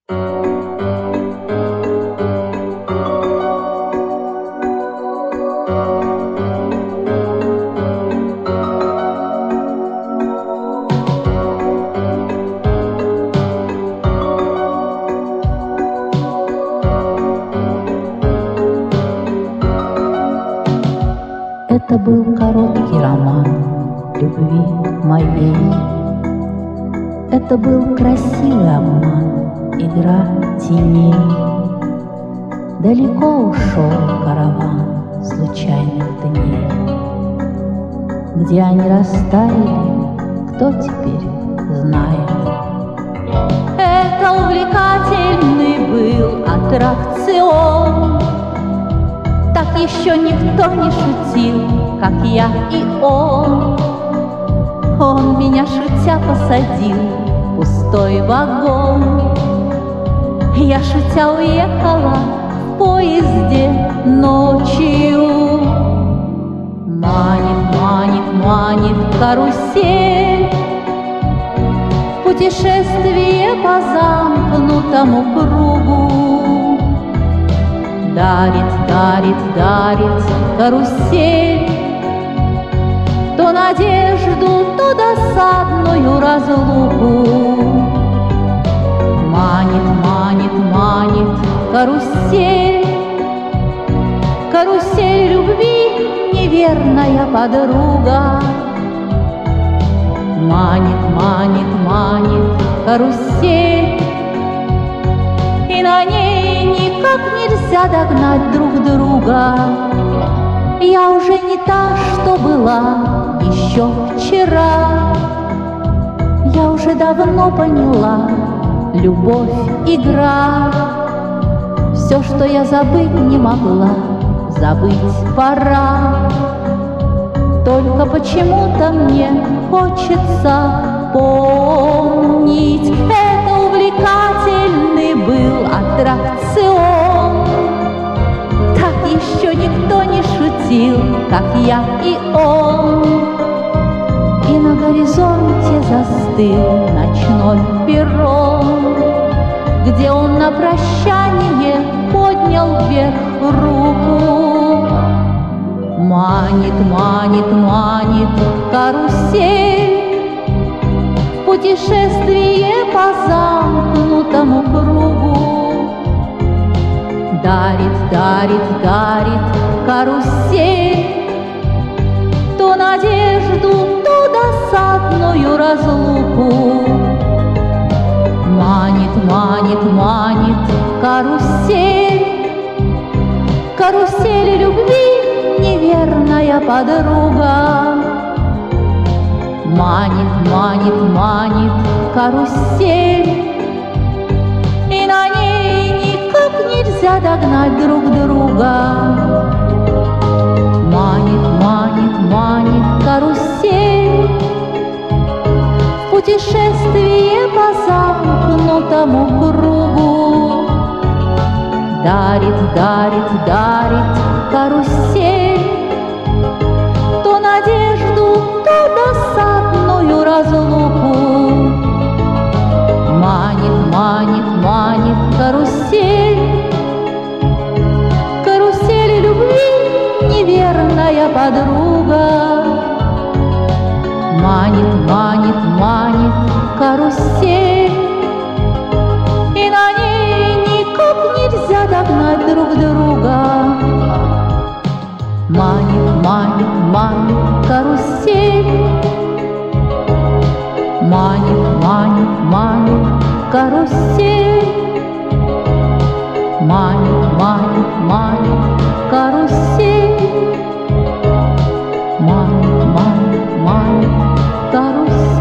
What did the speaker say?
Это был короткий роман любви моей. Это был красивый обман, игра теней. Далеко ушел караван случайных дней. Где они растаяли, кто теперь знает? Это увлекательный был аттракцион. Так еще никто не шутил, как я и он. Он меня шутя посадил в пустой вагон. Я шутя уехала в поезде ночью. Манит, манит, манит карусель в путешествие по замкнутому кругу. Дарит, дарит, дарит карусель то надежду, то досадную разлуку. Манит, манит, манит карусель, карусель любви, неверная подруга. Манит, манит, манит карусель, и на ней никак нельзя догнать друг друга. Я уже не та, что была еще вчера. Я уже давно поняла, любовь — игра. Все, что я забыть не могла, забыть пора. Только почему-то мне хочется помнить. Это увлекательный был аттракцион. Так еще никто не шутил, как я и он. И на горизонте застыл ночной перрон, где он на прощание поднял вверх руку. Манит, манит, манит карусель в путешествие по замкнутому кругу. Дарит, дарит, дарит карусель то надежду, то досадную разлуку. Манит, манит, манит карусель, карусель любви, неверная подруга. Манит, манит, манит карусель, и на ней никак нельзя догнать друг друга. Манит, манит, манит карусель в путешествие по замкнутому кругу. Дарит, дарит, дарит карусель то надежду, то досадную разлуку. Манит, манит, манит карусель, карусель любви, неверная подруга. Манит, манит, манит карусель, и на ней никак нельзя догнать друг друга. Манит, манит, манит карусель, манит, манит, манит карусель, манит, манит, манит карусель, манит, манит, манит карусель.